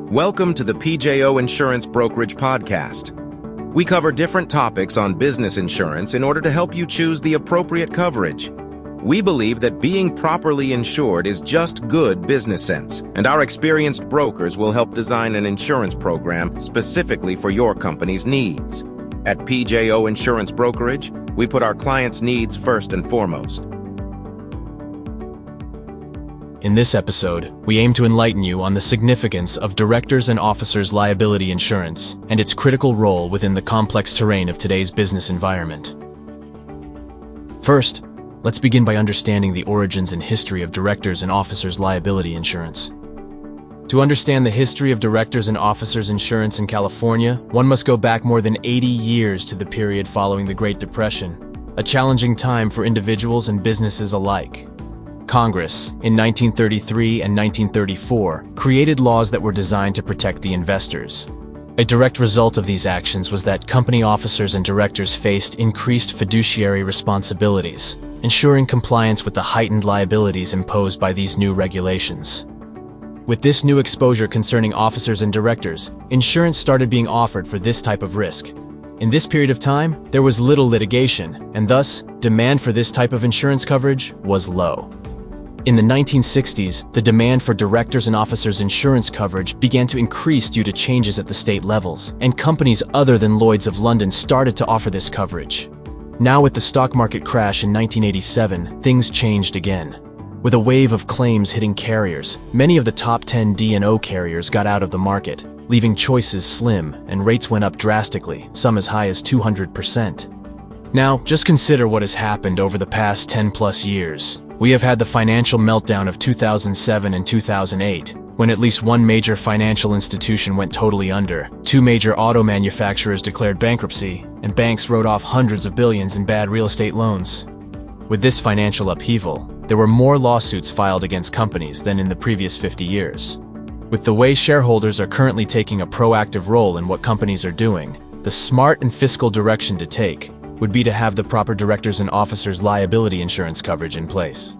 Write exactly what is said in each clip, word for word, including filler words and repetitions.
Welcome to the P J O Insurance Brokerage Podcast. We cover different topics on business insurance in order to help you choose the appropriate coverage. We believe that being properly insured is just good business sense, and our experienced brokers will help design an insurance program specifically for your company's needs. At P J O Insurance Brokerage, we put our clients' needs first and foremost. In this episode, we aim to enlighten you on the significance of directors' and officers' liability insurance and its critical role within the complex terrain of today's business environment. First, let's begin by understanding the origins and history of directors' and officers' liability insurance. To understand the history of directors' and officers' insurance in California, one must go back more than eighty years to the period following the Great Depression, a challenging time for individuals and businesses alike. Congress, in nineteen thirty-three and nineteen thirty-four, created laws that were designed to protect the investors. A direct result of these actions was that company officers and directors faced increased fiduciary responsibilities, ensuring compliance with the heightened liabilities imposed by these new regulations. With this new exposure concerning officers and directors, insurance started being offered for this type of risk. In this period of time, there was little litigation, and thus, demand for this type of insurance coverage was low. In the nineteen sixties, the demand for directors' and officers' insurance coverage began to increase due to changes at the state levels, and companies other than Lloyd's of London started to offer this coverage. Now, with the stock market crash in nineteen eighty-seven, things changed again. With a wave of claims hitting carriers, many of the top ten D and O carriers got out of the market, leaving choices slim, and rates went up drastically, some as high as two hundred percent. Now, just consider what has happened over the past ten plus years. We have had the financial meltdown of two thousand seven and two thousand eight, when at least one major financial institution went totally under, two major auto manufacturers declared bankruptcy, and banks wrote off hundreds of billions in bad real estate loans. With this financial upheaval, there were more lawsuits filed against companies than in the previous fifty years. With the way shareholders are currently taking a proactive role in what companies are doing, the smart and fiscal direction to take would be to have the proper directors' and officers' liability insurance coverage in place.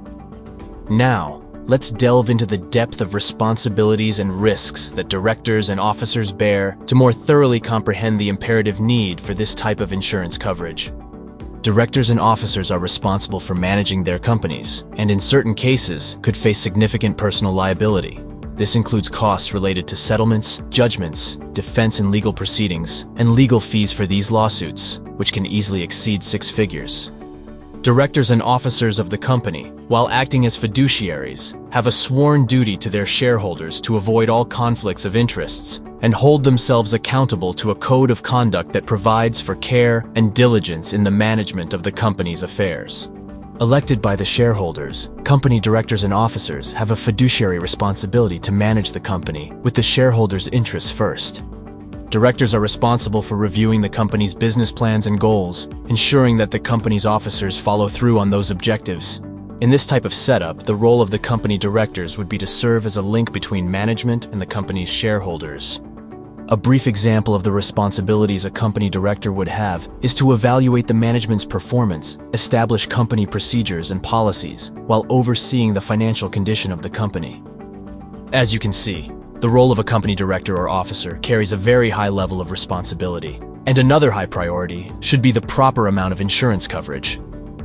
Now, let's delve into the depth of responsibilities and risks that directors and officers bear to more thoroughly comprehend the imperative need for this type of insurance coverage. Directors and officers are responsible for managing their companies, and in certain cases, could face significant personal liability. This includes costs related to settlements, judgments, defense and legal proceedings, and legal fees for these lawsuits, which can easily exceed six figures. Directors and officers of the company, while acting as fiduciaries, have a sworn duty to their shareholders to avoid all conflicts of interests and hold themselves accountable to a code of conduct that provides for care and diligence in the management of the company's affairs. Elected by the shareholders, company directors and officers have a fiduciary responsibility to manage the company with the shareholders' interests first. Directors are responsible for reviewing the company's business plans and goals, ensuring that the company's officers follow through on those objectives. In this type of setup, the role of the company directors would be to serve as a link between management and the company's shareholders. A brief example of the responsibilities a company director would have is to evaluate the management's performance, establish company procedures and policies, while overseeing the financial condition of the company. As you can see, the role of a company director or officer carries a very high level of responsibility, and another high priority should be the proper amount of insurance coverage.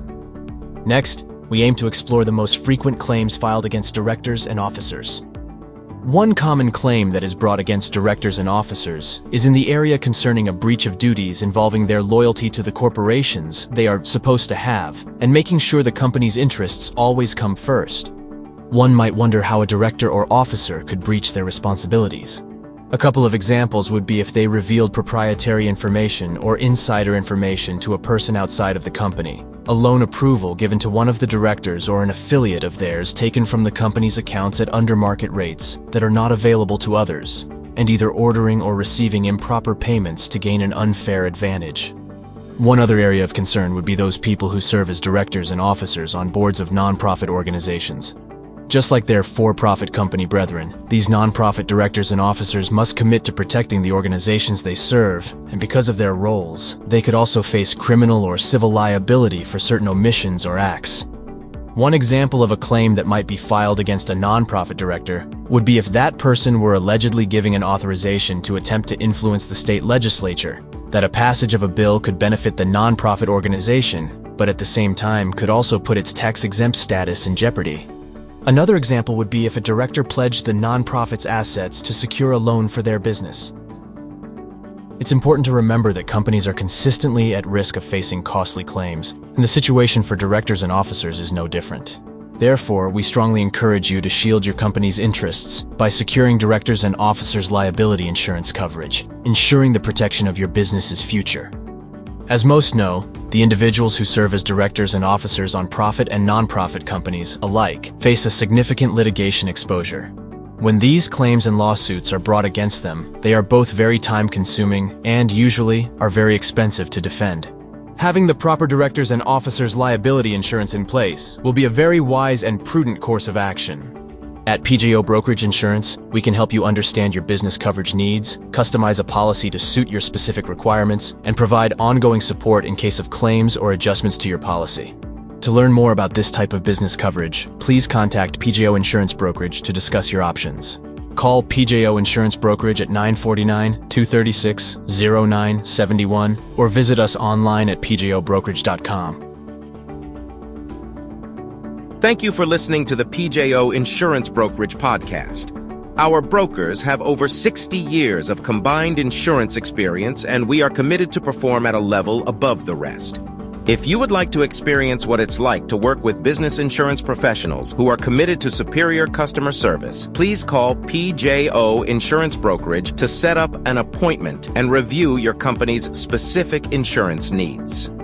Next, we aim to explore the most frequent claims filed against directors and officers. One common claim that is brought against directors and officers is in the area concerning a breach of duties involving their loyalty to the corporations they are supposed to have, and making sure the company's interests always come first. One might wonder how a director or officer could breach their responsibilities. A couple of examples would be if they revealed proprietary information or insider information to a person outside of the company, a loan approval given to one of the directors or an affiliate of theirs taken from the company's accounts at under-market rates that are not available to others, and either ordering or receiving improper payments to gain an unfair advantage. One other area of concern would be those people who serve as directors and officers on boards of non-profit organizations. Just like their for-profit company brethren, these non-profit directors and officers must commit to protecting the organizations they serve, and because of their roles, they could also face criminal or civil liability for certain omissions or acts. One example of a claim that might be filed against a nonprofit director would be if that person were allegedly giving an authorization to attempt to influence the state legislature, that a passage of a bill could benefit the nonprofit organization, but at the same time could also put its tax-exempt status in jeopardy. Another example would be if a director pledged the nonprofit's assets to secure a loan for their business. It's important to remember that companies are consistently at risk of facing costly claims, and the situation for directors and officers is no different. Therefore, we strongly encourage you to shield your company's interests by securing directors and officers' liability insurance coverage, ensuring the protection of your business's future. As most know, the individuals who serve as directors and officers on profit and nonprofit companies alike face a significant litigation exposure. When these claims and lawsuits are brought against them, they are both very time-consuming and, usually, are very expensive to defend. Having the proper directors and officers' liability insurance in place will be a very wise and prudent course of action. At P J O Brokerage Insurance, we can help you understand your business coverage needs, customize a policy to suit your specific requirements, and provide ongoing support in case of claims or adjustments to your policy. To learn more about this type of business coverage, please contact P J O Insurance Brokerage to discuss your options. Call P J O Insurance Brokerage at nine four nine, two three six, zero nine seven one or visit us online at p j o brokerage dot com. Thank you for listening to the P J O Insurance Brokerage Podcast. Our brokers have over sixty years of combined insurance experience, and we are committed to perform at a level above the rest. If you would like to experience what it's like to work with business insurance professionals who are committed to superior customer service, please call P J O Insurance Brokerage to set up an appointment and review your company's specific insurance needs.